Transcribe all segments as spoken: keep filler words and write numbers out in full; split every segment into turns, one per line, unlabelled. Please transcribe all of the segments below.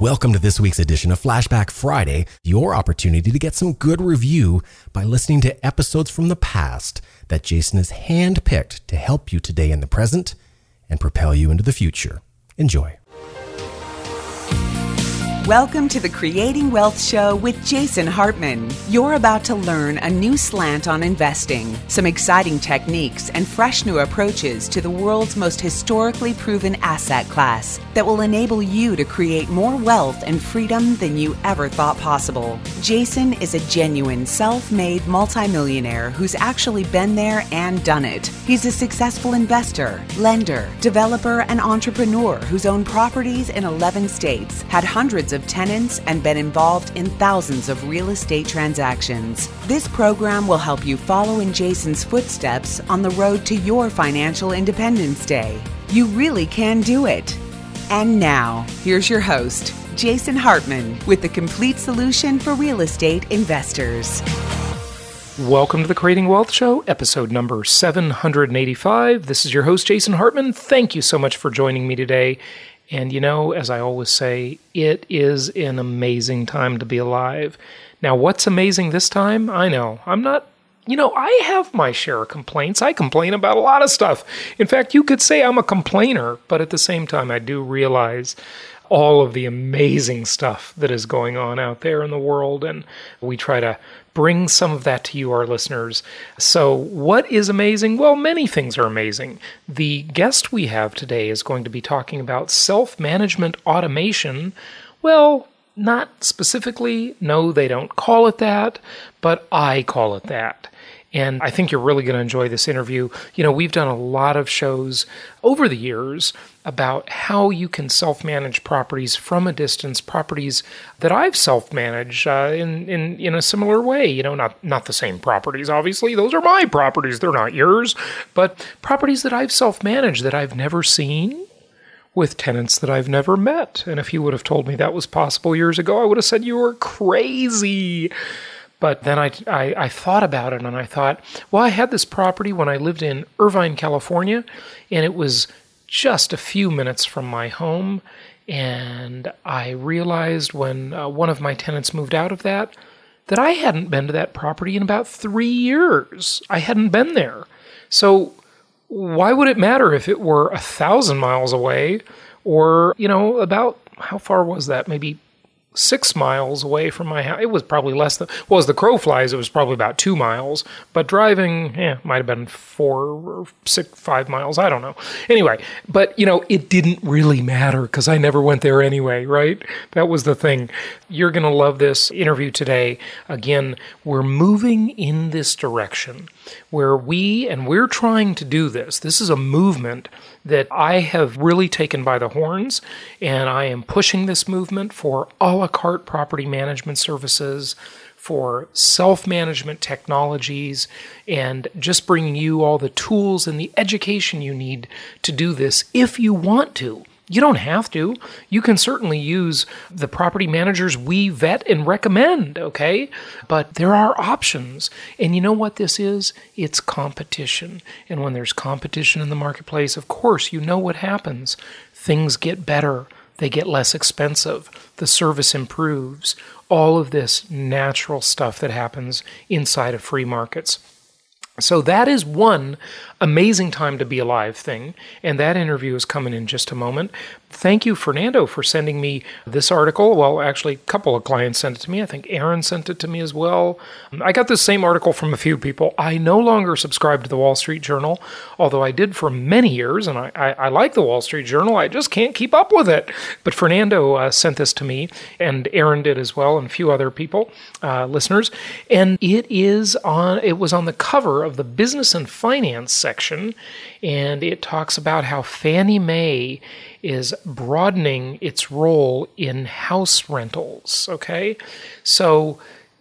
Welcome to this week's edition of Flashback Friday, your opportunity to get some good review by listening to episodes from the past that Jason has handpicked to help you today in the present and propel you into the future. Enjoy.
Welcome to the Creating Wealth Show with Jason Hartman. You're about to learn a new slant on investing, some exciting techniques, and fresh new approaches to the world's most historically proven asset class that will enable you to create more wealth and freedom than you ever thought possible. Jason is a genuine self-made multimillionaire who's actually been there and done it. He's a successful investor, lender, developer, and entrepreneur who's owned properties in eleven states, had hundreds of tenants, and been involved in thousands of real estate transactions. This program will help you follow in Jason's footsteps on the road to your financial independence day. You really can do it. And now, here's your host, Jason Hartman, with the complete solution for real estate investors.
Welcome to the Creating Wealth Show, episode number seven hundred eighty-five. This is your host, Jason Hartman. Thank you so much for joining me today. And you know, as I always say, it is an amazing time to be alive. Now, what's amazing this time? I know, I'm not, you know, I have my share of complaints. I complain about a lot of stuff. In fact, you could say I'm a complainer, but at the same time, I do realize all of the amazing stuff that is going on out there in the world, and we try to bring some of that to you, our listeners. So what is amazing? Well, many things are amazing. The guest we have today is going to be talking about self-management automation. Well, not specifically. No, they don't call it that, but I call it that. And I think you're really going to enjoy this interview. You know, we've done a lot of shows over the years about how you can self-manage properties from a distance, properties that I've self-managed uh, in, in in a similar way. You know, not, not the same properties, obviously. Those are my properties. They're not yours. But properties that I've self-managed that I've never seen, with tenants that I've never met. And if you would have told me that was possible years ago, I would have said you were crazy. But then I, I, I thought about it, and I thought, well, I had this property when I lived in Irvine, California, and it was just a few minutes from my home. And I realized when uh, one of my tenants moved out of that, that I hadn't been to that property in about three years. I hadn't been there. So why would it matter if it were a thousand miles away or, you know, about, how far was that? Maybe six miles away from my house. It was probably less than, well, as the crow flies, it was probably about two miles, but driving, yeah, might have been four or six, five miles. I don't know. Anyway, but you know, it didn't really matter because I never went there anyway, right? That was the thing. You're going to love this interview today. Again, we're moving in this direction where we, and we're trying to do this. This is a movement that I have really taken by the horns, and I am pushing this movement for a la carte property management services, for self-management technologies, and just bringing you all the tools and the education you need to do this if you want to. You don't have to. You can certainly use the property managers we vet and recommend, okay? But there are options. And you know what this is? It's competition. And when there's competition in the marketplace, of course, you know what happens. Things get better. They get less expensive. The service improves. All of this natural stuff that happens inside of free markets. So that is one amazing time to be alive thing, and that interview is coming in just a moment. Thank you, Fernando, for sending me this article. Well, actually, a couple of clients sent it to me. I think Aaron sent it to me as well. I got this same article from a few people. I no longer subscribe to the Wall Street Journal, although I did for many years, and I, I, I like the Wall Street Journal. I just can't keep up with it. But Fernando uh, sent this to me, and Aaron did as well, and a few other people, uh, listeners. And it is on. It was on the cover of the Business and Finance section, and it talks about how Fannie Mae is broadening its role in house rentals, okay? So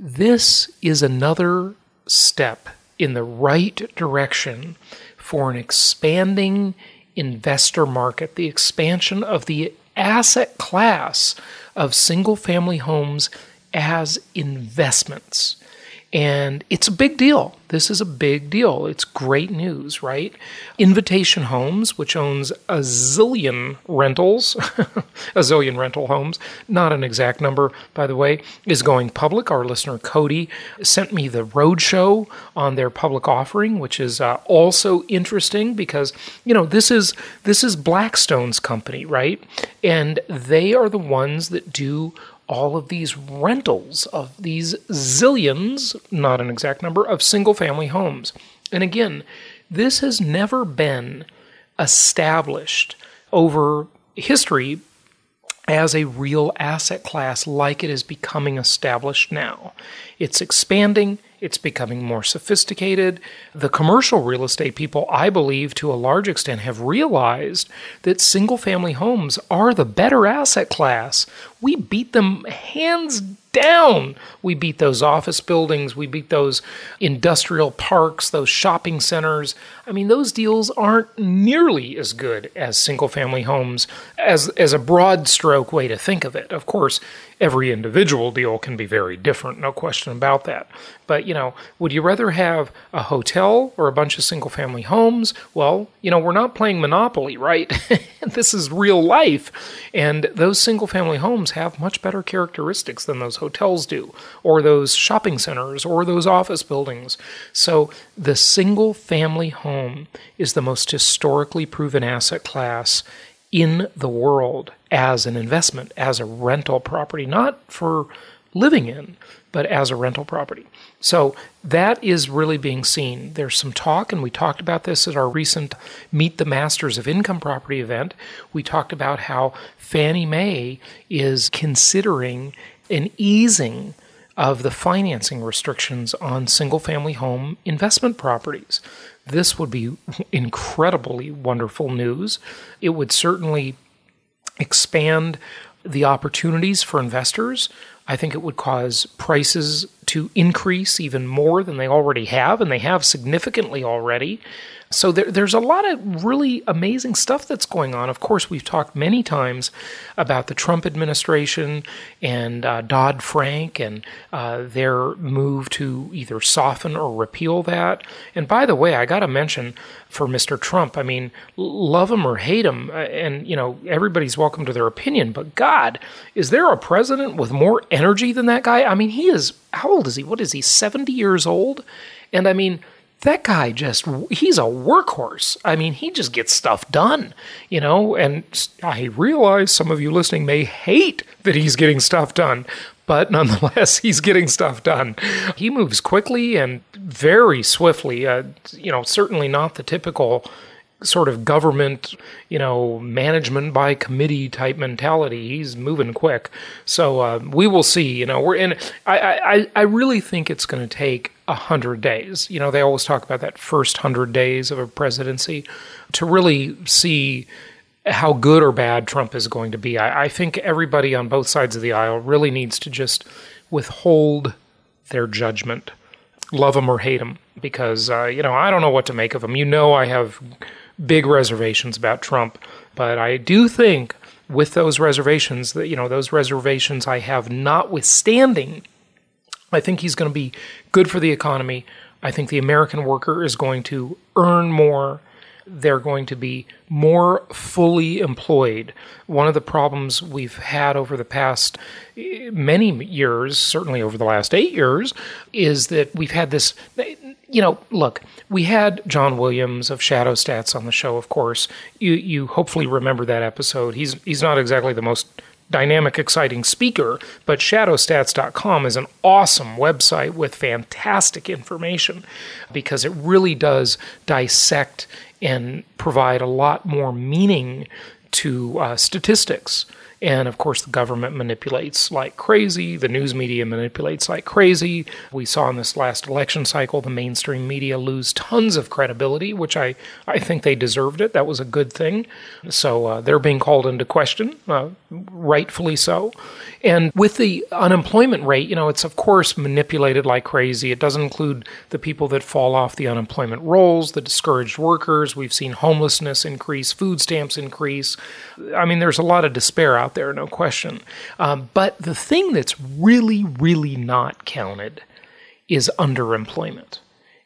this is another step in the right direction for an expanding investor market, the expansion of the asset class of single-family homes as investments. And it's a big deal. This is a big deal. It's great news, right? Invitation Homes, which owns a zillion rentals, a zillion rental homes, not an exact number, by the way, is going public. Our listener Cody sent me the roadshow on their public offering, which is uh, also interesting because, you know, this is this is Blackstone's company, right? And they are the ones that do all of these rentals of these zillions, not an exact number, of single-family homes. And again, this has never been established over history as a real asset class like it is becoming established now. It's expanding. It's becoming more sophisticated. The commercial real estate people, I believe, to a large extent, have realized that single-family homes are the better asset class. We beat them hands down. We beat those office buildings. We beat those industrial parks, those shopping centers. I mean, those deals aren't nearly as good as single-family homes as, as a broad stroke way to think of it. Of course, every individual deal can be very different, no question about that. But, you know, would you rather have a hotel or a bunch of single-family homes? Well, you know, we're not playing Monopoly, right? This is real life. And those single-family homes have much better characteristics than those hotels do, or those shopping centers, or those office buildings. So the single-family home is the most historically proven asset class in the world as an investment, as a rental property, not for living in, but as a rental property. So that is really being seen. There's some talk, and we talked about this at our recent Meet the Masters of Income Property event. We talked about how Fannie Mae is considering an easing of the financing restrictions on single-family home investment properties. This would be incredibly wonderful news. It would certainly expand the opportunities for investors. I think it would cause prices to increase even more than they already have, and they have significantly already. So there, there's a lot of really amazing stuff that's going on. Of course, we've talked many times about the Trump administration and uh, Dodd-Frank and uh, their move to either soften or repeal that. And by the way, I got to mention for Mister Trump, I mean, love him or hate him, uh, and, you know, everybody's welcome to their opinion, but God, is there a president with more energy than that guy? I mean, he is, how old is he? What is he, seventy years old? And I mean, that guy just, he's a workhorse. I mean, he just gets stuff done, you know, and I realize some of you listening may hate that he's getting stuff done, but nonetheless, he's getting stuff done. He moves quickly and very swiftly, uh, you know, certainly not the typical sort of government, you know, management by committee type mentality. He's moving quick. So uh, we will see, you know, we're in, I, I, I really think it's going to take a hundred days. You know, they always talk about that first hundred days of a presidency to really see how good or bad Trump is going to be. I, I think everybody on both sides of the aisle really needs to just withhold their judgment, love him or hate him, because, uh, you know, I don't know what to make of him. You know, I have big reservations about Trump, but I do think with those reservations, that, you know, those reservations I have notwithstanding, I think he's going to be good for the economy. I think the American worker is going to earn more. They're going to be more fully employed. One of the problems we've had over the past many years, certainly over the last eight years, is that we've had this, you know, look, we had John Williams of Shadow Stats on the show, of course. You you hopefully remember that episode. He's he's not exactly the most dynamic, exciting speaker, but shadow stats dot com is an awesome website with fantastic information because it really does dissect and provide a lot more meaning to uh, statistics. And of course, the government manipulates like crazy. The news media manipulates like crazy. We saw in this last election cycle, the mainstream media lose tons of credibility, which I, I think they deserved it. That was a good thing. So uh, they're being called into question, uh, rightfully so. And with the unemployment rate, you know, it's of course manipulated like crazy. It doesn't include the people that fall off the unemployment rolls, the discouraged workers. We've seen homelessness increase, food stamps increase. I mean, there's a lot of despair out there, no question. Um, but the thing that's really, really not counted is underemployment.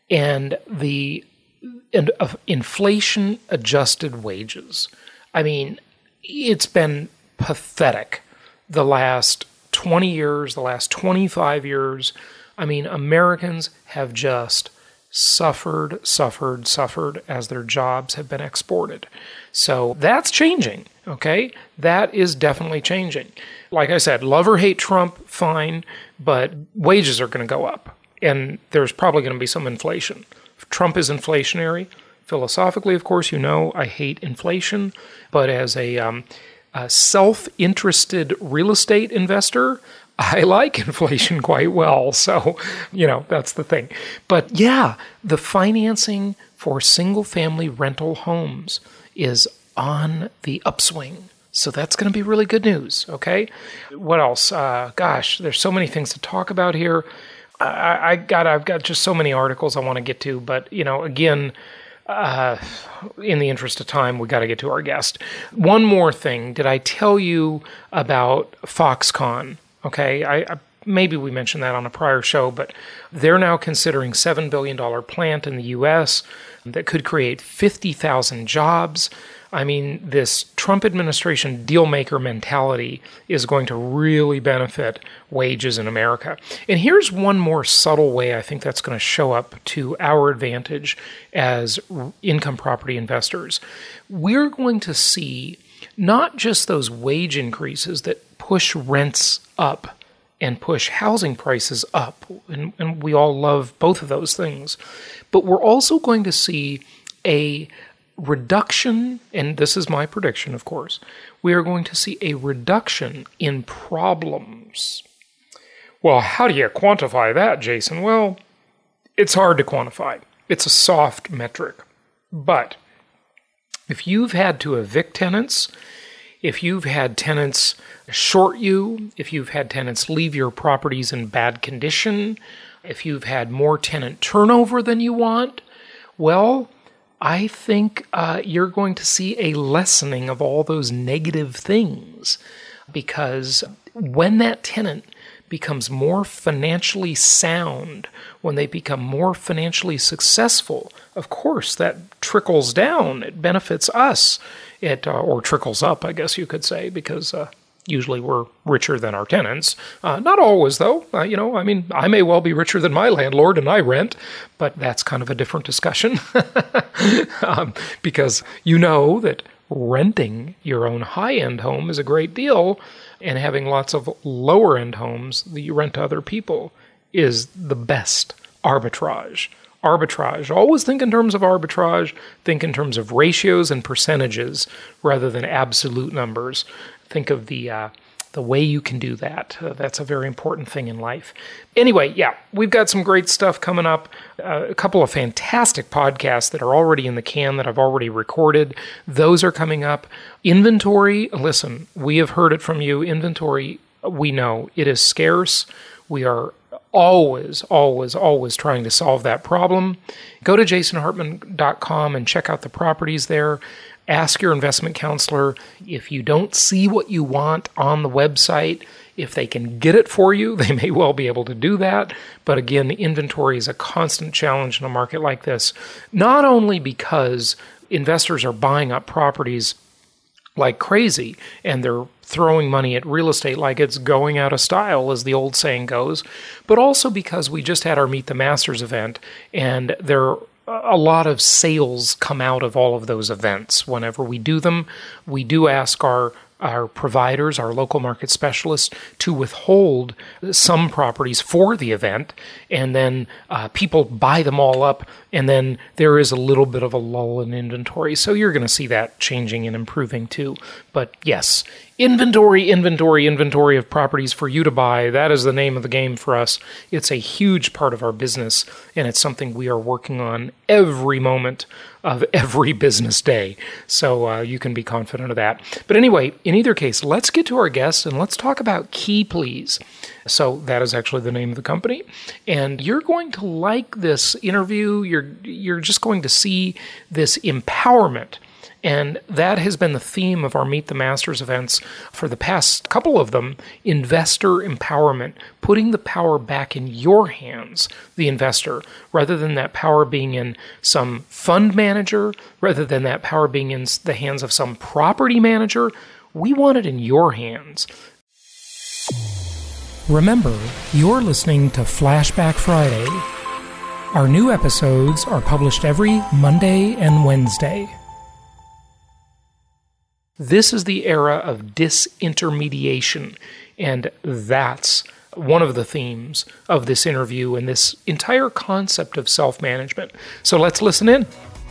and the and of inflation-adjusted wages. I mean, it's been pathetic the last twenty years, the last twenty-five years. I mean, Americans have just suffered, suffered, suffered as their jobs have been exported. So that's changing, okay? That is definitely changing. Like I said, love or hate Trump, fine, but wages are going to go up, and there's probably going to be some inflation. Trump is inflationary. Philosophically, of course, you know I hate inflation, but as a, um, a self-interested real estate investor, I like inflation quite well. So, you know, that's the thing. But yeah, the financing for single-family rental homes is on the upswing. So that's going to be really good news, okay? What else? Uh, gosh, there's so many things to talk about here. I, I got, I've got just so many articles I want to get to, but, you know, again, uh, in the interest of time, we got to get to our guest. One more thing. Did I tell you about Foxconn? Okay, I, I maybe we mentioned that on a prior show, but they're now considering seven billion dollars plant in the U S that could create fifty thousand jobs. I mean, this Trump administration deal-maker mentality is going to really benefit wages in America. And here's one more subtle way I think that's going to show up to our advantage as income property investors. We're going to see not just those wage increases that push rents up and push housing prices up, and, and we all love both of those things, but we're also going to see a reduction, and this is my prediction, of course, we are going to see a reduction in problems. Well, how do you quantify that, Jason? Well, it's hard to quantify. It's a soft metric. But if you've had to evict tenants, if you've had tenants short you, if you've had tenants leave your properties in bad condition, if you've had more tenant turnover than you want, well, I think uh, you're going to see a lessening of all those negative things, because when that tenant becomes more financially sound, when they become more financially successful, of course, that trickles down. It benefits us. It uh, or trickles up, I guess you could say, because uh, usually we're richer than our tenants. Uh, not always, though. Uh, you know, I mean, I may well be richer than my landlord and I rent, but that's kind of a different discussion. um, because you know that renting your own high-end home is a great deal, and having lots of lower-end homes that you rent to other people is the best arbitrage. Arbitrage. Always think in terms of arbitrage. Think in terms of ratios and percentages rather than absolute numbers. Think of the uh, the way you can do that. Uh, that's a very important thing in life. Anyway, yeah, we've got some great stuff coming up. Uh, a couple of fantastic podcasts that are already in the can that I've already recorded. Those are coming up. Inventory, listen, we have heard it from you. Inventory, we know it is scarce. We are always, always, always trying to solve that problem. Go to jason hartman dot com and check out the properties there. Ask your investment counselor if you don't see what you want on the website. If they can get it for you, they may well be able to do that. But again, inventory is a constant challenge in a market like this, not only because investors are buying up properties like crazy and they're throwing money at real estate like it's going out of style, as the old saying goes, but also because we just had our Meet the Masters event, and there a lot of sales come out of all of those events. Whenever we do them, we do ask our our providers, our local market specialists, to withhold some properties for the event, and then uh, people buy them all up, and then there is a little bit of a lull in inventory. So you're going to see that changing and improving too. But yes, inventory, inventory, inventory of properties for you to buy. That is the name of the game for us. It's a huge part of our business, and it's something we are working on every moment of every business day. So uh, you can be confident of that. But anyway, in either case, let's get to our guests and let's talk about Key Please. So that is actually the name of the company. And you're going to like this interview. You're, you're just going to see this empowerment And that has been the theme of our Meet the Masters events for the past couple of them, investor empowerment, putting the power back in your hands, the investor, rather than that power being in some fund manager, rather than that power being in the hands of some property manager. We want it in your hands. Remember, you're listening to Flashback Friday. Our new episodes are published every Monday and Wednesday. This is the era of disintermediation, and that's one of the themes of this interview and this entire concept of self-management. So let's listen in.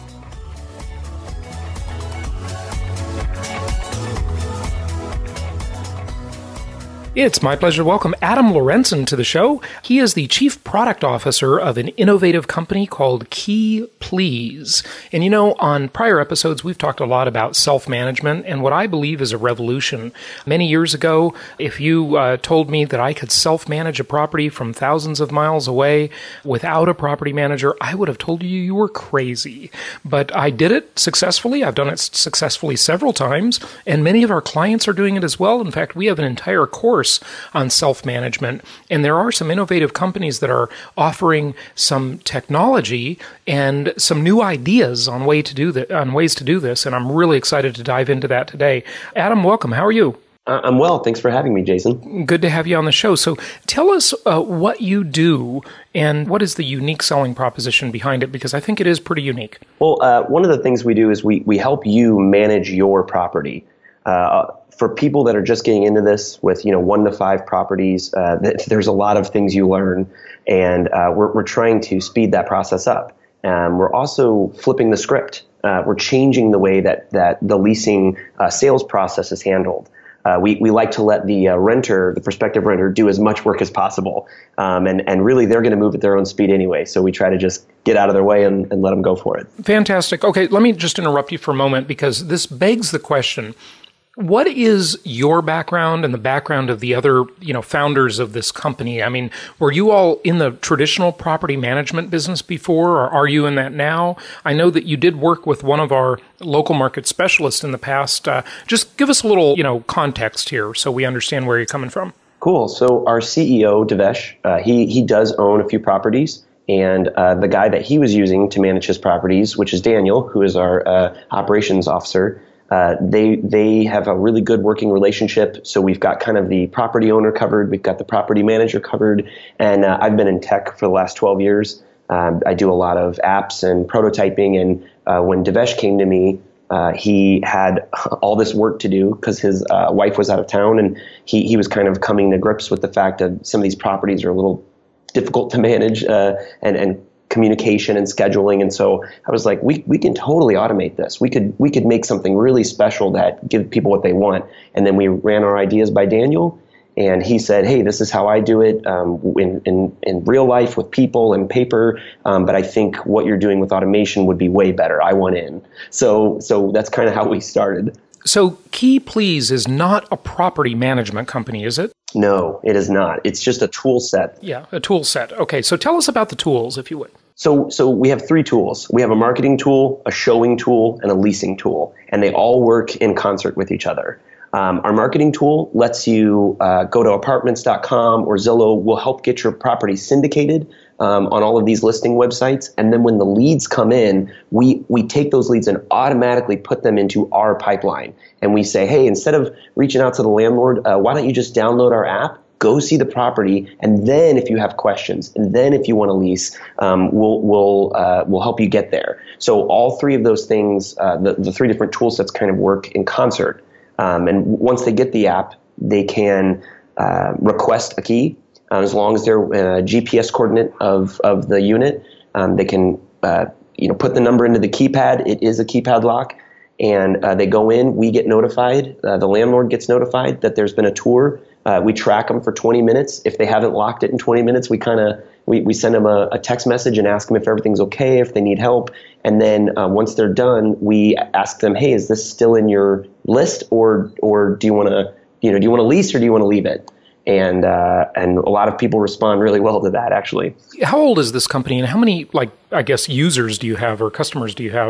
It's my pleasure to welcome Adam Lorenzen to the show. He is the Chief Product Officer of an innovative company called Key Please. And you know, on prior episodes, we've talked a lot about self-management and what I believe is a revolution. Many years ago, if you uh, told me that I could self-manage a property from thousands of miles away without a property manager, I would have told you you were crazy. But I did it successfully. I've done it successfully several times, and many of our clients are doing it as well. In fact, we have an entire course on self-management. And there are some innovative companies that are offering some technology and some new ideas on way to do that, on ways to do this. And I'm really excited to dive into that today. Adam, welcome. How are you?
Uh, I'm well. Thanks for having me, Jason.
Good to have you on the show. So tell us uh, what you do and what is the unique selling proposition behind it, because I think it is pretty unique.
Well, uh, one of the things we do is we, we help you manage your property. Uh, For people that are just getting into this with, you know, one to five properties, uh, th- there's a lot of things you learn, and uh, we're, we're trying to speed that process up. Um, we're also flipping the script. Uh, we're changing the way that, that the leasing uh, sales process is handled. Uh, we, we like to let the uh, renter, the prospective renter, do as much work as possible. Um, and, and really, they're going to move at their own speed anyway. So we try to just get out of their way and, and let them go for it.
Fantastic. Okay, let me just interrupt you for a moment, because this begs the question. What is your background and the background of the other, you know, founders of this company? I mean, were you all in the traditional property management business before, or are you in that now? I know that you did work with one of our local market specialists in the past. Uh, just give us a little, you know, context here so we understand where you're coming from.
Cool. So our C E O, Devesh, uh, he he does own a few properties. And uh, the guy that he was using to manage his properties, which is Daniel, who is our uh, operations officer, Uh, they they have a really good working relationship. So we've got kind of the property owner covered. We've got the property manager covered. And uh, I've been in tech for the last twelve years. Um, I do a lot of apps and prototyping. And uh, when Devesh came to me, uh, he had all this work to do because his uh, wife was out of town. And he, he was kind of coming to grips with the fact that some of these properties are a little difficult to manage uh, and, and communication and scheduling. And so I was like, we we can totally automate this. We could we could make something really special that give people what they want. And then we ran our ideas by Daniel, and he said, hey, this is how I do it um, in, in, in real life with people and paper. Um, but I think what you're doing with automation would be way better. I want in. So so that's kind of how we started.
So Key Please is not a property management company, is it?
No, it is not. It's just a tool set.
Yeah, a tool set. Okay, so tell us about the tools, if you would.
So so we have three tools. We have a marketing tool, a showing tool, and a leasing tool, and they all work in concert with each other. Um, our marketing tool lets you uh, go to apartments dot com or Zillow. Will help get your property syndicated um, on all of these listing websites, and then when the leads come in, we we take those leads and automatically put them into our pipeline. And we say, hey, instead of reaching out to the landlord, uh, why don't you just download our app? Go see the property, and then if you have questions, and then if you want to lease, um, we'll we'll uh, we'll help you get there. So all three of those things, uh, the the three different tool sets, kind of work in concert. Um, and once they get the app, they can uh, request a key uh, as long as they're a G P S coordinate of of the unit. Um, they can uh, you know put the number into the keypad. It is a keypad lock, and uh, they go in. We get notified. Uh, the landlord gets notified that there's been a tour. Uh, we track them for twenty minutes. If they haven't locked it in twenty minutes, we kind of we, we send them a, a text message and ask them if everything's okay, if they need help. And then uh, once they're done, we ask them, hey, is this still in your list, or or do you want to you know do you want to lease or do you want to leave it? And uh, and a lot of people respond really well to that, actually.
How old is this company, and how many, like, I guess, users do you have or customers do you have?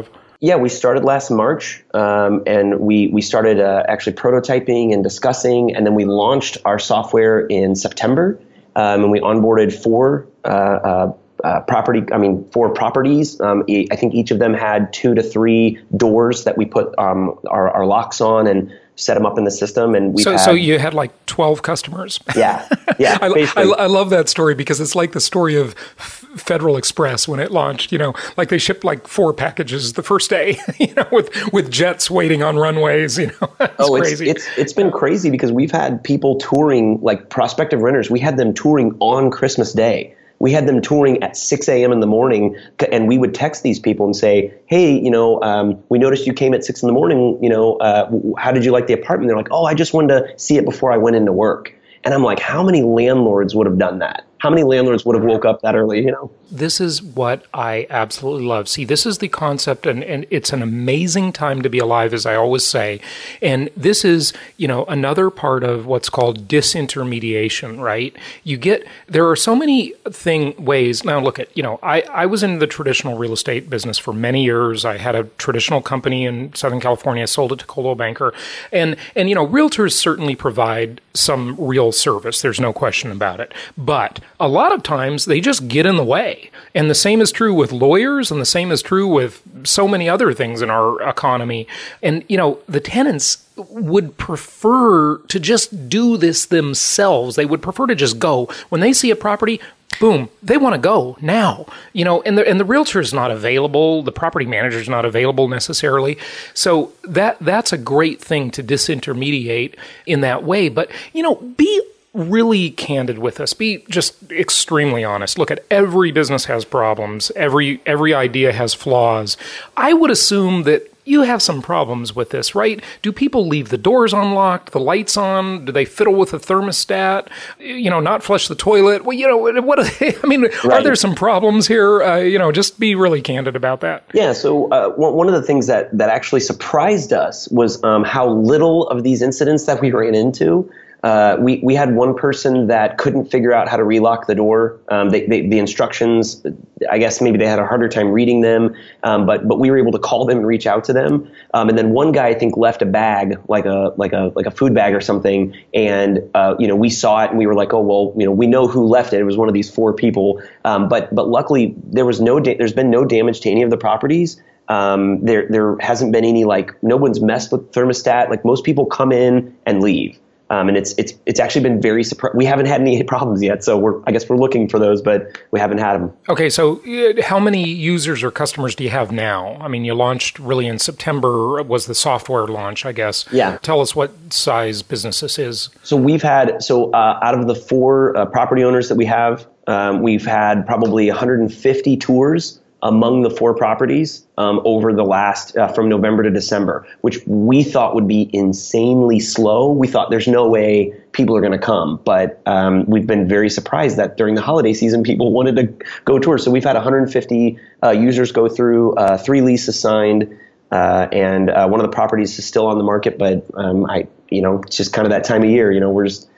Yeah, we started last March, um, and we we started uh, actually prototyping and discussing, and then we launched our software in September, um, and we onboarded four uh, uh, uh, property. I mean, four properties. Um, e- I think each of them had two to three doors that we put um, our, our locks on and set them up in the system. And we
so
had,
so you had like twelve customers.
Yeah, yeah.
I, I, I love that story because it's like the story of Federal Express when it launched. You know, like they shipped like four packages the first day. You know, with with jets waiting on runways. You know, it's
oh, it's,
crazy.
It's it's been crazy because we've had people touring, like prospective renters. We had them touring on Christmas Day. We had them touring at six a.m. in the morning, and we would text these people and say, hey, you know, um, we noticed you came at six in the morning, you know, uh, how did you like the apartment? They're like, oh, I just wanted to see it before I went into work. And I'm like, how many landlords would have done that? How many landlords would have woke up that early, you know?
This is what I absolutely love. See, this is the concept, and, and it's an amazing time to be alive, as I always say. And this is, you know, another part of what's called disintermediation, right? You get, there are so many thing ways. Now, look at, you know, I, I was in the traditional real estate business for many years. I had a traditional company in Southern California, sold it to Coldwell Banker. And, and, you know, realtors certainly provide some real service. There's no question about it. But a lot of times they just get in the way. And the same is true with lawyers, and the same is true with so many other things in our economy. And, you know, the tenants would prefer to just do this themselves. They would prefer to just go. When they see a property, boom, they want to go now. You know, and the and the realtor is not available, the property manager is not available necessarily. So that that's a great thing to disintermediate in that way. But, you know, be really candid with us. Be just extremely honest. Look, at every business has problems. Every every idea has flaws. I would assume that you have some problems with this, right? Do people leave the doors unlocked, the lights on? Do they fiddle with a thermostat? You know, not flush the toilet? Well, you know, what are they, I mean, right. Are there some problems here? Uh, you know, just be really candid about that.
Yeah. So uh, one of the things that, that actually surprised us was um, how little of these incidents that we ran into. Uh, we, we had one person that couldn't figure out how to relock the door. Um, they, they, the instructions, I guess maybe they had a harder time reading them, um, but but we were able to call them and reach out to them. Um, and then one guy, I think, left a bag, like a like a like a food bag or something, and uh, you know, we saw it and we were like, oh well, you know, we know who left it. It was one of these four people. Um, but but luckily, there was no da- there's been no damage to any of the properties. Um, there there hasn't been any, like, no one's messed with thermostat. Like, most people come in and leave. Um, and it's it's it's actually been very surprising. We haven't had any problems yet, so we're I guess we're looking for those, but we haven't had them.
Okay, so uh, how many users or customers do you have now? I mean, you launched really in September. Was the software launch, I guess?
Yeah.
Tell us what size business this is.
So we've had so uh, out of the four uh, property owners that we have, um, we've had probably one hundred fifty tours among the four properties um, over the last, uh, from November to December, which we thought would be insanely slow. We thought there's no way people are going to come, but um, we've been very surprised that during the holiday season, people wanted to go tour. So we've had one hundred fifty uh, users go through, uh, three leases signed, uh, and uh, one of the properties is still on the market, but um, I, you know, it's just kind of that time of year, you know, we're just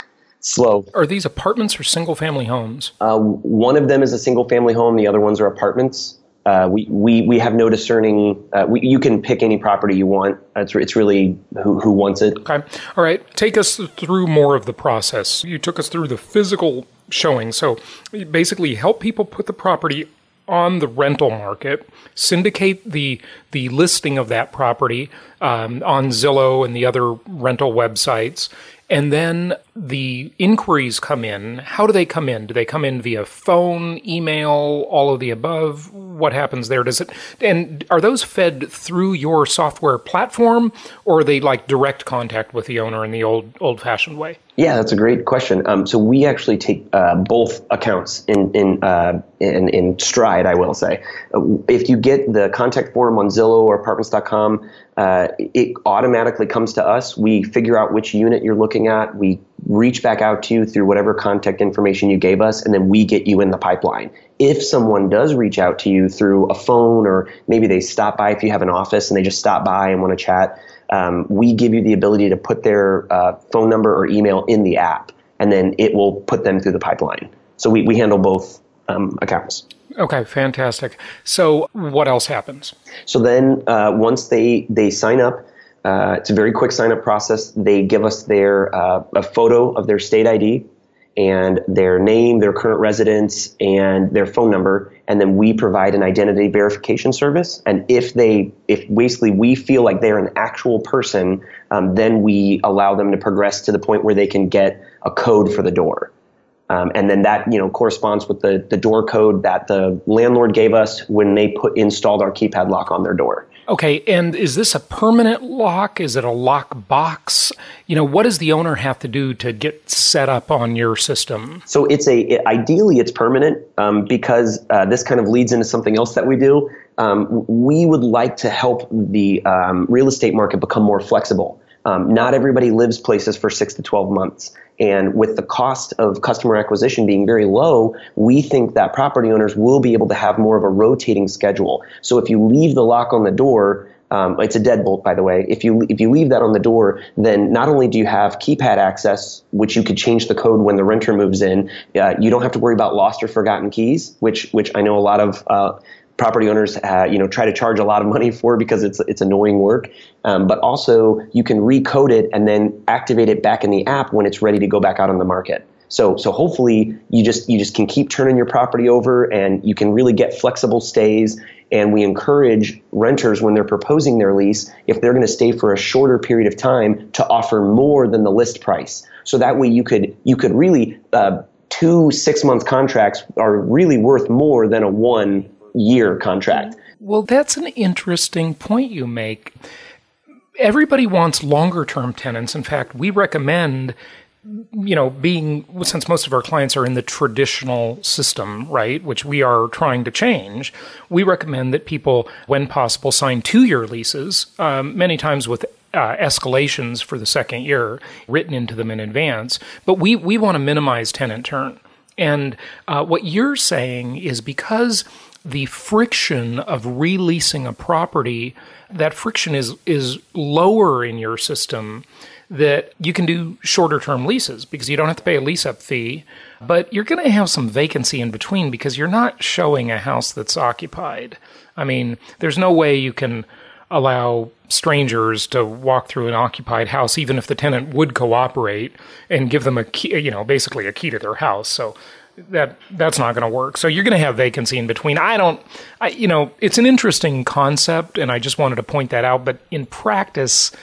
slow.
Are these apartments or single-family homes?
Uh, one of them is a single-family home. The other ones are apartments. Uh, we, we we have no discerning. Uh, we, you can pick any property you want. It's it's really who who wants it.
Okay. All right. Take us through more of the process. You took us through the physical showing. So you basically help people put the property on the rental market, syndicate the the listing of that property um, on Zillow and the other rental websites. And then the inquiries come in. How do they come in? Do they come in via phone, email, all of the above? What happens there? Does it? And are those fed through your software platform, or are they like direct contact with the owner in the old old-fashioned way?
Yeah, that's a great question. Um, so we actually take uh, both accounts in in, uh, in in stride, I will say. If you get the contact form on Zillow or apartments dot com, uh, it automatically comes to us. We figure out which unit you're looking at. We reach back out to you through whatever contact information you gave us, and then we get you in the pipeline. If someone does reach out to you through a phone, or maybe they stop by if you have an office and they just stop by and want to chat, um, we give you the ability to put their uh, phone number or email in the app, and then it will put them through the pipeline. So we, we handle both um, accounts.
Okay, fantastic. So what else happens?
So then uh, once they, they sign up, uh, it's a very quick sign-up process. They give us their uh, a photo of their state I D and their name, their current residence, and their phone number, and then we provide an identity verification service. And if they, if basically we feel like they're an actual person, um, then we allow them to progress to the point where they can get a code for the door. Um, and then that, you know, corresponds with the, the door code that the landlord gave us when they put installed our keypad lock on their door.
Okay, and is this a permanent lock? Is it a lock box? You know, what does the owner have to do to get set up on your system?
So it's a, it, ideally it's permanent um, because uh, this kind of leads into something else that we do. Um, we would like to help the um, real estate market become more flexible. Um, not everybody lives places for six to twelve months. And with the cost of customer acquisition being very low, we think that property owners will be able to have more of a rotating schedule. So if you leave the lock on the door, um, it's a deadbolt, by the way. If you if you leave that on the door, then not only do you have keypad access, which you could change the code when the renter moves in, uh, you don't have to worry about lost or forgotten keys, which which I know a lot of uh, property owners, uh, you know, try to charge a lot of money for because it's it's annoying work. Um, but also, you can recode it and then activate it back in the app when it's ready to go back out on the market. So so hopefully, you just you just can keep turning your property over, and you can really get flexible stays. And we encourage renters when they're proposing their lease, if they're going to stay for a shorter period of time, to offer more than the list price. So that way, you could you could really uh, two six month contracts are really worth more than a one year contract.
Well, that's an interesting point you make. Everybody wants longer term tenants. In fact, we recommend, you know, being, since most of our clients are in the traditional system, right, which we are trying to change, we recommend that people, when possible, sign two-year leases, um, many times with uh, escalations for the second year written into them in advance. But we, we want to minimize tenant turn. And uh, what you're saying is because the friction of releasing a property, that friction is is lower in your system, that you can do shorter term leases because you don't have to pay a lease up fee, but you're going to have some vacancy in between because you're not showing a house that's occupied. I mean, there's no way you can allow strangers to walk through an occupied house, even if the tenant would cooperate and give them a key, you know, basically a key to their house. So that that's not going to work. So you're going to have vacancy in between. I don't, I, you know, it's an interesting concept, and I just wanted to point that out. But in practice,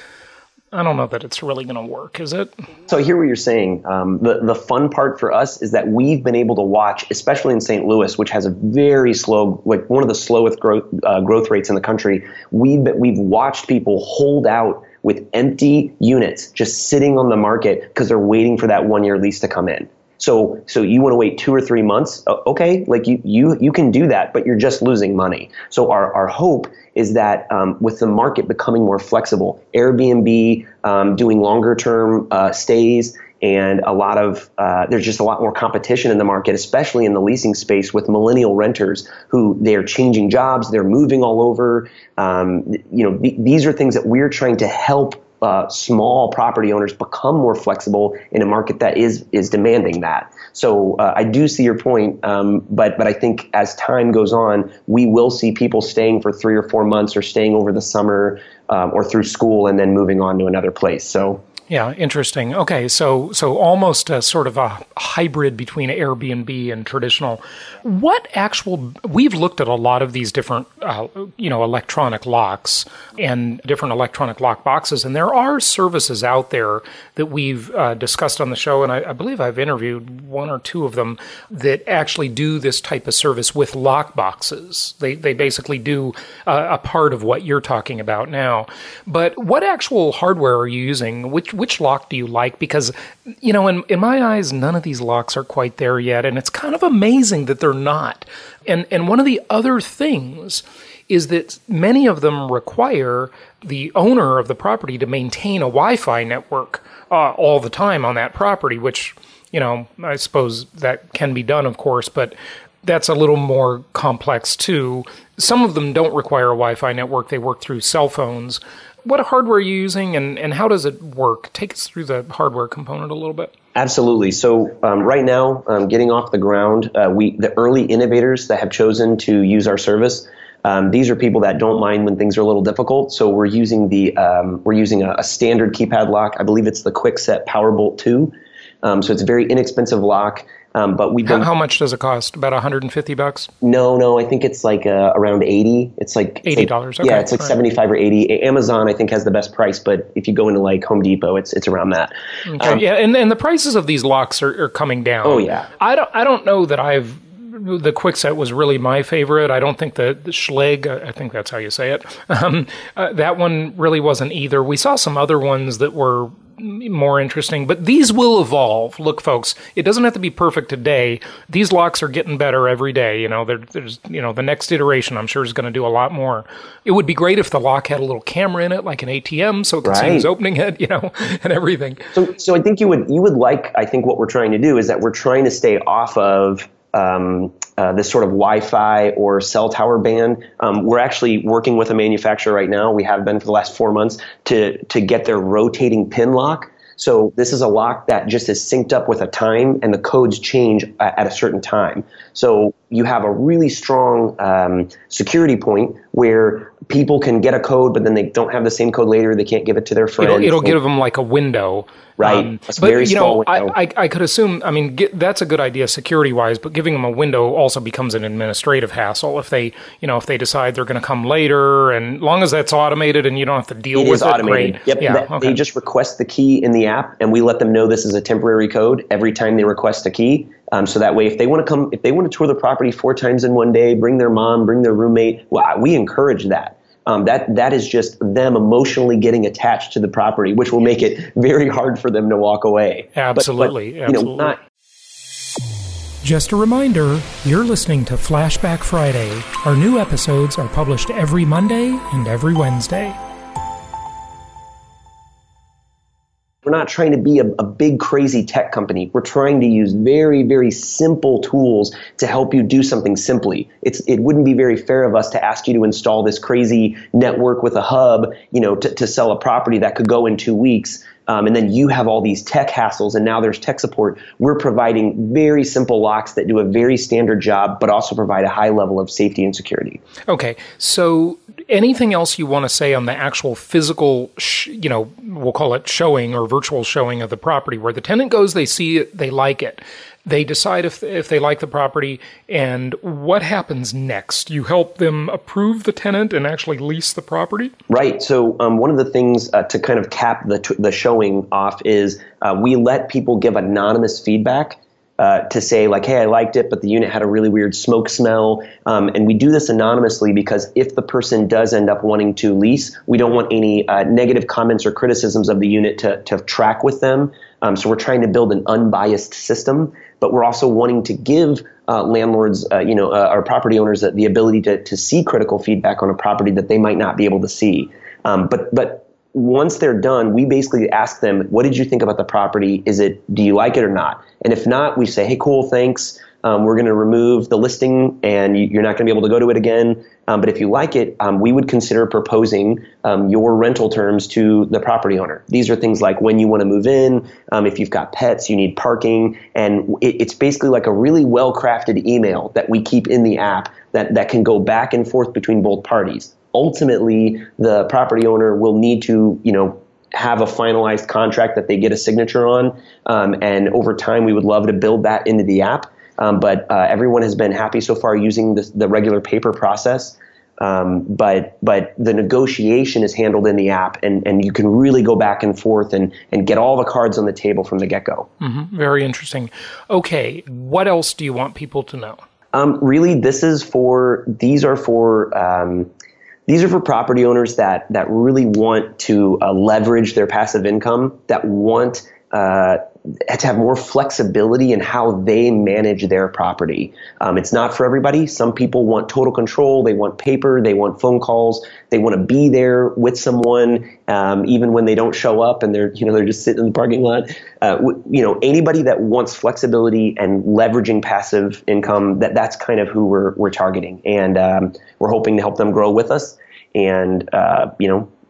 I don't know that it's really going to work, is it?
So I hear what you're saying. Um, the, the fun part for us is that we've been able to watch, especially in Saint Louis, which has a very slow, like one of the slowest growth, uh, growth rates in the country. We've, we've watched people hold out with empty units just sitting on the market because they're waiting for that one-year lease to come in. So, so you want to wait two or three months? Okay, like you, you, you can do that, but you're just losing money. So our, our hope is that um, with the market becoming more flexible, Airbnb um, doing longer term uh, stays, and a lot of uh, there's just a lot more competition in the market, especially in the leasing space with millennial renters who they're changing jobs, they're moving all over. Um, you know, th- these are things that we're trying to help Uh, small property owners become more flexible in a market that is is demanding that. So uh, I do see your point, um, but but I think as time goes on, we will see people staying for three or four months or staying over the summer um, or through school and then moving on to another place. So.
Yeah, interesting. Okay, so so almost a sort of a hybrid between Airbnb and traditional. What actual, we've looked at a lot of these different, uh, you know, electronic locks and different electronic lock boxes, and there are services out there that we've uh, discussed on the show, and I, I believe I've interviewed one or two of them that actually do this type of service with lock boxes. They, they basically do uh, a part of what you're talking about now. But what actual hardware are you using? Which Which lock do you like? Because, you know, in, in my eyes, none of these locks are quite there yet, and it's kind of amazing that they're not. And and one of the other things is that many of them require the owner of the property to maintain a Wi-Fi network uh, all the time on that property, which, you know, I suppose that can be done, of course, but that's a little more complex too. Some of them don't require a Wi-Fi network. They work through cell phones. What hardware are you using, and, and how does it work? Take us through the hardware component a little bit.
Absolutely. So um, right now, um, getting off the ground, uh, we the early innovators that have chosen to use our service, um, these are people that don't mind when things are a little difficult. So we're using the um, we're using a, a standard keypad lock. I believe it's the Kwikset PowerBolt two. Um, so it's a very inexpensive lock. Um, but we've been,
how, how much does it cost? About one hundred fifty bucks?
No, no, I think it's like uh, around eighty. It's like
eighty dollars.
Like,
okay.
Yeah, it's like
right.
seventy-five or eighty. Amazon, I think, has the best price, but if you go into like Home Depot, it's it's around that.
Okay.
Um,
yeah, and and the prices of these locks are, are coming down.
Oh yeah.
I don't I don't know that I've the Kwikset was really my favorite. I don't think the, the Schlage, I think that's how you say it. Um, uh, that one really wasn't either. We saw some other ones that were more interesting, but these will evolve. Look, folks, it doesn't have to be perfect today. These locks are getting better every day. You know, there, there's, you know, the next iteration I'm sure is going to do a lot more. It would be great if the lock had a little camera in it, like an A T M, so it could see who's opening it, you know, and everything.
So, so I think you would, you would like, I think what we're trying to do is that we're trying to stay off of um, uh, this sort of Wi-Fi or cell tower band. Um, we're actually working with a manufacturer right now. We have been for the last four months to to get their rotating pin lock. So this is a lock that just is synced up with a time, and the codes change at a certain time. So you have a really strong um, security point where people can get a code, but then they don't have the same code later. They can't give it to their friends.
It'll, it'll give them like a window.
Right.
Um,
a
but,
very
you
small
know,
window.
I, I, I could assume, I mean, get, that's a good idea security-wise, but giving them a window also becomes an administrative hassle if they, you know, if they decide they're going to come later, and as long as that's automated and you don't have to deal
It
with
is
it,
automated.
great.
Yep.
Yeah,
That-
okay.
They just request the key in the app, and we let them know this is a temporary code every time they request a key. Um, so that way, if they want to come, if they want to tour the property four times in one day, bring their mom, bring their roommate, well, we encourage that. Um, that that is just them emotionally getting attached to the property, which will make it very hard for them to walk away.
Absolutely,
but, but,
absolutely.
You know, not,
Just a reminder, you're listening to Flashback Friday. Our new episodes are published every Monday and every Wednesday.
We're not trying to be a, a big, crazy tech company. We're trying to use very, very simple tools to help you do something simply. It's, it wouldn't be very fair of us to ask you to install this crazy network with a hub, you know, to, to sell a property that could go in two weeks. Um, and then you have all these tech hassles, and now there's tech support. We're providing very simple locks that do a very standard job, but also provide a high level of safety and security.
Okay, so anything else you want to say on the actual physical, sh- you know, we'll call it showing or virtual showing of the property, where the tenant goes, they see it, they like it. They decide if if they like the property, and what happens next? You help them approve the tenant and actually lease the property?
Right. So um, one of the things uh, to kind of cap the t- the showing off is uh, we let people give anonymous feedback uh, to say like, hey, I liked it, but the unit had a really weird smoke smell. Um, and we do this anonymously because if the person does end up wanting to lease, we don't want any uh, negative comments or criticisms of the unit to, to track with them. Um, so we're trying to build an unbiased system, but we're also wanting to give uh, landlords, uh, you know, uh, our property owners uh, the ability to to see critical feedback on a property that they might not be able to see. Um, but but once they're done, we basically ask them, what did you think about the property? Is it, do you like it or not? And if not, we say, hey, cool, thanks. Um, we're going to remove the listing and you, you're not going to be able to go to it again. Um, but if you like it, um, we would consider proposing um, your rental terms to the property owner. These are things like when you want to move in, um, if you've got pets, you need parking. And it, it's basically like a really well-crafted email that we keep in the app that, that can go back and forth between both parties. Ultimately, the property owner will need to, you know, have a finalized contract that they get a signature on. Um, and over time, we would love to build that into the app. Um, but uh, everyone has been happy so far using the, the regular paper process. Um, but but the negotiation is handled in the app, and, and you can really go back and forth and, and get all the cards on the table from the get-go.
Mm-hmm. Very interesting. Okay, what else do you want people to know?
Um, really, this is for, these are for, um, these are for property owners that, that really want to uh, leverage their passive income, that want uh, to have more flexibility in how they manage their property. Um, it's not for everybody. Some people want total control. They want paper. They want phone calls. They want to be there with someone, um, even when they don't show up and they're, you know, they're just sitting in the parking lot. Uh, w- you know, anybody that wants flexibility and leveraging passive income, that that's kind of who we're we're targeting, and um, we're hoping to help them grow with us. And uh, you know,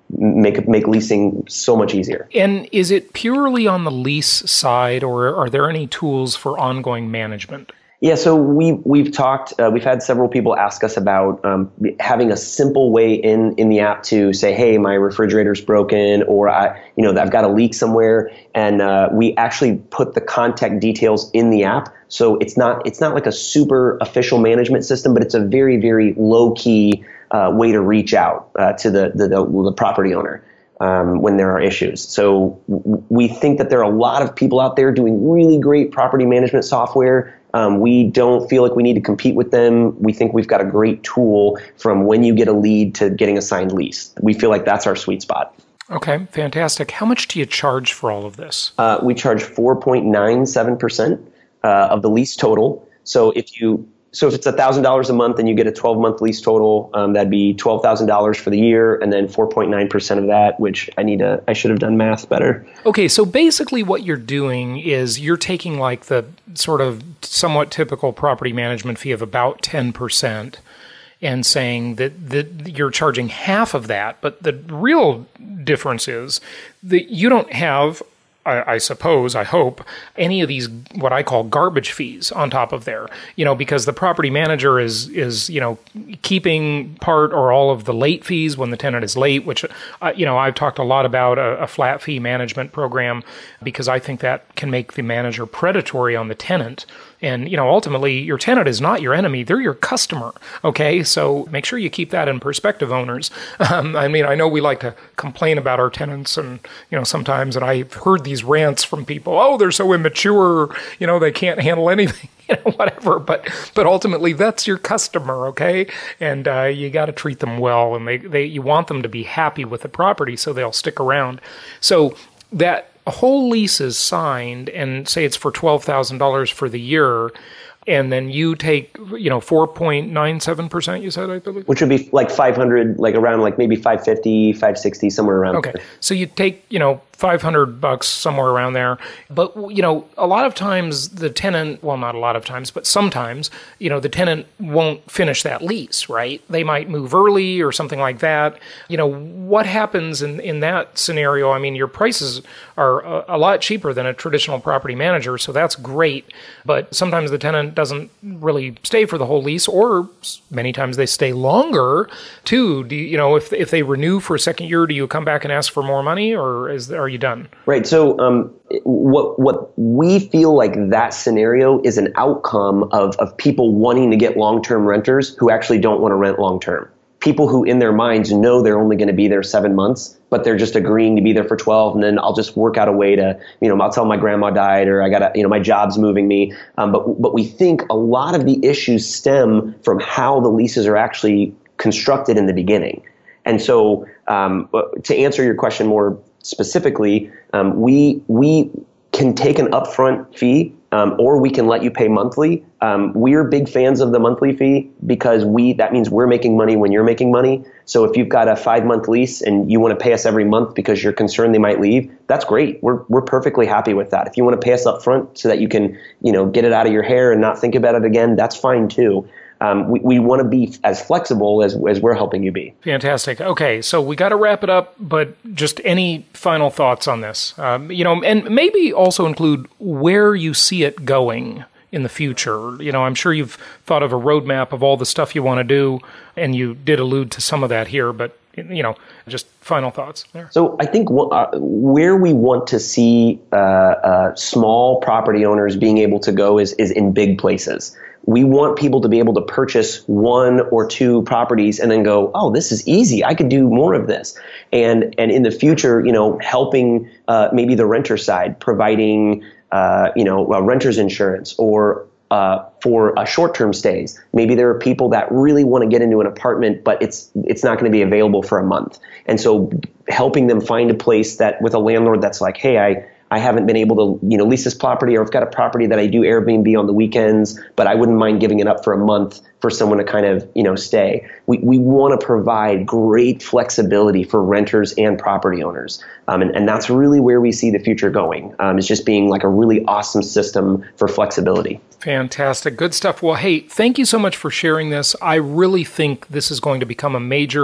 make make leasing so much easier.
And is it purely on the lease side, or are there any tools for ongoing management?
Yeah, so we we've talked. Uh, we've had several people ask us about um, having a simple way in in the app to say, "Hey, my refrigerator's broken," or "I, you know, I've got a leak somewhere," and uh, we actually put the contact details in the app. So it's not it's not like a super official management system, but it's a very very low key uh, way to reach out uh, to the the, the the property owner um, when there are issues. So w- we think that there are a lot of people out there doing really great property management software. Um, we don't feel like we need to compete with them. We think we've got a great tool from when you get a lead to getting a signed lease. We feel like that's our sweet spot.
Okay, fantastic. How much do you charge for all of this?
Uh, we charge four point nine seven percent uh, of the lease total. So if you so if it's one thousand dollars a month and you get a twelve-month lease total, um, that'd be twelve thousand dollars for the year, and then four point nine percent of that, which I need to I should have done math better.
Okay, so basically what you're doing is you're taking like the sort of somewhat typical property management fee of about ten percent and saying that, that you're charging half of that. But the real difference is that you don't have, I, I suppose, I hope, any of these what I call garbage fees on top of there, you know, because the property manager is, is you know, keeping part or all of the late fees when the tenant is late, which, uh, you know, I've talked a lot about a, a flat fee management program because I think that can make the manager predatory on the tenant. And, you know, ultimately, your tenant is not your enemy. They're your customer, okay? So make sure you keep that in perspective, owners. Um, I mean, I know we like to complain about our tenants and, you know, sometimes, and I've heard these rants from people, oh, they're so immature, you know, they can't handle anything, you know, whatever. But but ultimately, that's your customer, okay? And uh, you got to treat them well, and they, they you want them to be happy with the property so they'll stick around. So that a whole lease is signed and say it's for twelve thousand dollars for the year, and then you take, you know, four point nine seven percent, you said, I believe?
Which would be like five hundred, like around like maybe five fifty, five sixty, somewhere around
Okay.
there.
So you take, you know, five hundred bucks, somewhere around there. But, you know, a lot of times the tenant, well, not a lot of times, but sometimes, you know, the tenant won't finish that lease, right? They might move early or something like that. You know, what happens in, in that scenario? I mean, your prices are a, a lot cheaper than a traditional property manager, so that's great. But sometimes the tenant doesn't really stay for the whole lease, or many times they stay longer too. Do you, you know, if if they renew for a second year, do you come back and ask for more money, or is are you done?
Right. So um, what what we feel like that scenario is an outcome of of people wanting to get long-term renters who actually don't want to rent long-term. People who in their minds know they're only going to be there seven months, but they're just agreeing to be there for twelve, and then I'll just work out a way to, you know, I'll tell my grandma died, or I got to, you know, my job's moving me. Um, but but we think a lot of the issues stem from how the leases are actually constructed in the beginning. And so um, to answer your question more specifically, um, we we can take an upfront fee, um, or we can let you pay monthly. Um, we're big fans of the monthly fee because we that means we're making money when you're making money. So if you've got a five month lease and you want to pay us every month because you're concerned they might leave, that's great. We're we're perfectly happy with that. If you want to pay us up front so that you can, you know, get it out of your hair and not think about it again, that's fine too. Um, we, we want to be as flexible as, as we're helping you be.
Fantastic. Okay, so we got to wrap it up, but just any final thoughts on this? Um, you know, and maybe also include where you see it going in the future. You know, I'm sure you've thought of a roadmap of all the stuff you want to do, and you did allude to some of that here, but, you know, just final thoughts there.
So I think w- uh, where we want to see uh, uh, small property owners being able to go is, is in big places. We want people to be able to purchase one or two properties and then go, oh, this is easy. I could do more of this. And and in the future, you know, helping uh, maybe the renter side, providing, uh, you know, uh, renter's insurance, or uh, for uh, short-term stays. Maybe there are people that really want to get into an apartment, but it's it's not going to be available for a month. And so helping them find a place that with a landlord that's like, hey, I I haven't been able to, you know, lease this property, or I've got a property that I do Airbnb on the weekends, but I wouldn't mind giving it up for a month for someone to kind of, you know, stay. We we want to provide great flexibility for renters and property owners. Um, and, and that's really where we see the future going, um, is just being like a really awesome system for flexibility.
Fantastic. Good stuff. Well, hey, thank you so much for sharing this. I really think this is going to become a major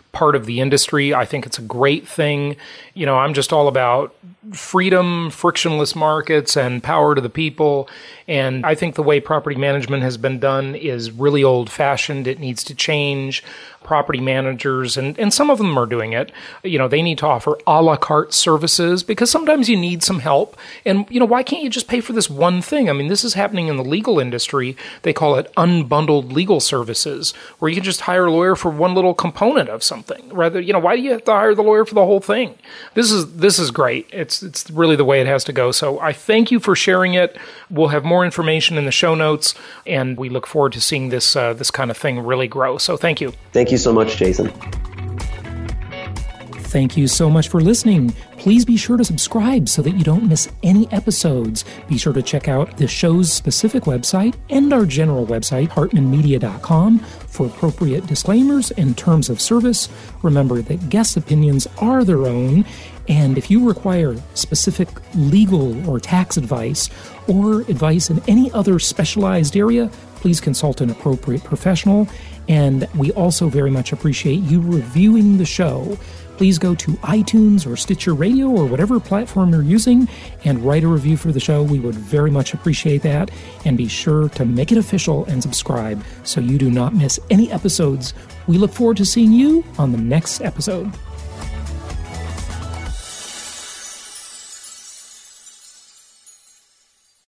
part of the industry. I think it's a great thing. You know, I'm just all about freedom, frictionless markets, and power to the people. And I think the way property management has been done is really old-fashioned. It needs to change. Property managers, and, and some of them are doing it, you know, they need to offer a la carte services because sometimes you need some help. And, you know, why can't you just pay for this one thing? I mean, this is happening in the legal industry. They call it unbundled legal services, where you can just hire a lawyer for one little component of something. Rather, you know, why do you have to hire the lawyer for the whole thing? This is this is great. It's it's really the way it has to go. So I thank you for sharing it. We'll have more information in the show notes, and we look forward to seeing this uh, this kind of thing really grow. So thank you.
Thank you so much, Jason.
Thank you so much for listening. Please be sure to subscribe so that you don't miss any episodes. Be sure to check out the show's specific website and our general website, hartman media dot com, for appropriate disclaimers and terms of service. Remember that guest opinions are their own, and if you require specific legal or tax advice or advice in any other specialized area, please consult an appropriate professional. And we also very much appreciate you reviewing the show. Please go to iTunes or Stitcher Radio or whatever platform you're using and write a review for the show. We would very much appreciate that. And be sure to make it official and subscribe so you do not miss any episodes. We look forward to seeing you on the next episode.